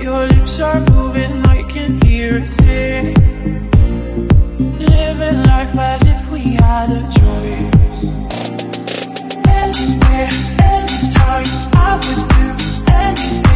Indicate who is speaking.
Speaker 1: Your lips are moving, I can hear a thing. Living life as if we had a choice. Anywhere, anytime, I would do anything.